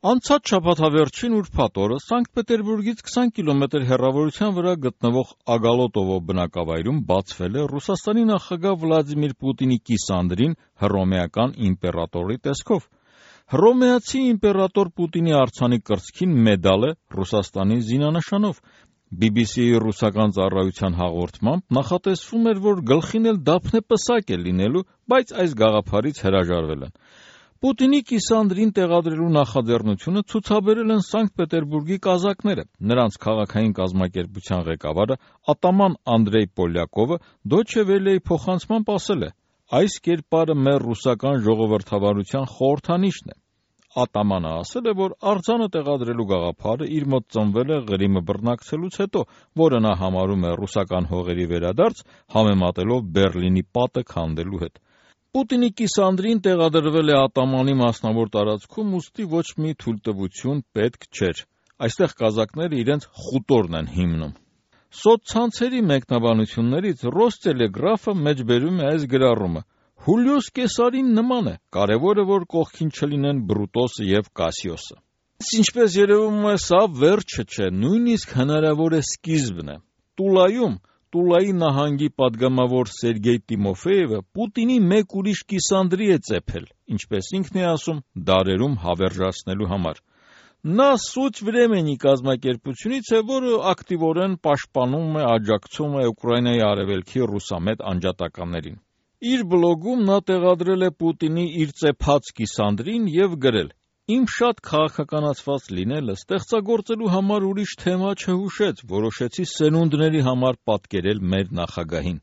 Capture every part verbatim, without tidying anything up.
Անցած շաբաթավերջին ուրբաթ օրը Սանկտ Պետերբուրգից քսան կիլոմետր հեռավորության վրա գտնվող Ագալոտովո բնակավայրում բացվել է Ռուսաստանի նախագահ Վլադիմիր Պուտինի կիսանդրին հռոմեական իմպերատորի տեսքով։ Հռոմեացի իմպերատոր Պուտինի արձանի կրծքին մեդալ է Ռուսաստանի զինանշանով։ բի բի սի-ի ռուսական ծառայության հաղորդմամբ նախատեսվում էր, որ գլխին էլ դափնեպսակ է լինելու, բայց այս գաղափարից հրաժարվել են։ Պուտինի կիսանդրին տեղադրելու նախաձեռնությունը ցուցաբերել են Սանկտ Պետերբուրգի կազակները։ Նրանց քաղաքային կազմակերպության ղեկավարը ատաման Անդրեյ Պոլյակովը Դոյչե Վելեի փոխանցմամբ ասել է. «Այս կերպարը մեր ռուսական ժողովրդավարության խորհրդանիշն է»։ Ատամանը ասել է, որ արձանը տեղադրելու գաղափարը իր մոտ ծնվել է Ղրիմը բռնակցելուց հետո, որը նա համարում է ռուսական հողերի վերադարձ, համեմատելով Բեռլինի պատը քանդելու հետ։ Պուտինի կիսանդրին տեղադրվել է ատամանի մասնավոր տարածքում, ուստի ոչ մի թույլտվություն պետք չէր։ Այստեղ կազակները իրենց խուտորն են հիմնում։ Սոցցանցերի մեկնաբանություններից Ռոստելեգրաֆը մեջբերում է այս գրառումը. «Հուլիոս Կեսարին նման է, կարևորը, որ կողքին չլինեն Բրուտոսը և Կասիոսը»։ Ինչպես երևում է, սա վերջը չէ, նույնիսկ հնարավոր է սկիզբն է։ Տուլայում Տուլայի նահանգի պատգամավոր Սերգեյ Տիմոֆեևը Պուտինի մեկ ուրիշ կիսանդրի է ծեփել, ինչպես ինքն է ասում, դարերում հավերժացնելու համար։ Նա «Սուչ Վրեմենի» կազմակերպությունից է, որը ակտիվորեն պաշտպանում է, աջակցում է Ուկրաինայի արևելքի ռուսամետ անջատականներին։ Իր բլոգում նա տեղադրել է Պուտինի իր ծեփած կիսանդրին և գրել. «Իմ շատ քաղաքականացված լինելը ստեղծագործելու համար ուրիշ թեմա չհուշեց, որոշեցի սերունդների համար պատկերել մեր նախագահին»։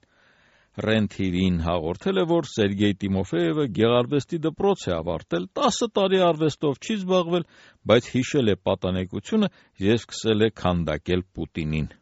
Ռեն թի վին հաղորդել է, որ Սերգեյ Տիմոֆեևը գեղարվեստի դպրոց է ավարտել, տասը տարի արվեստով չի զբաղվել, բայց հիշել է պատանեկությունը և սկսել է քանդակել Պուտինին։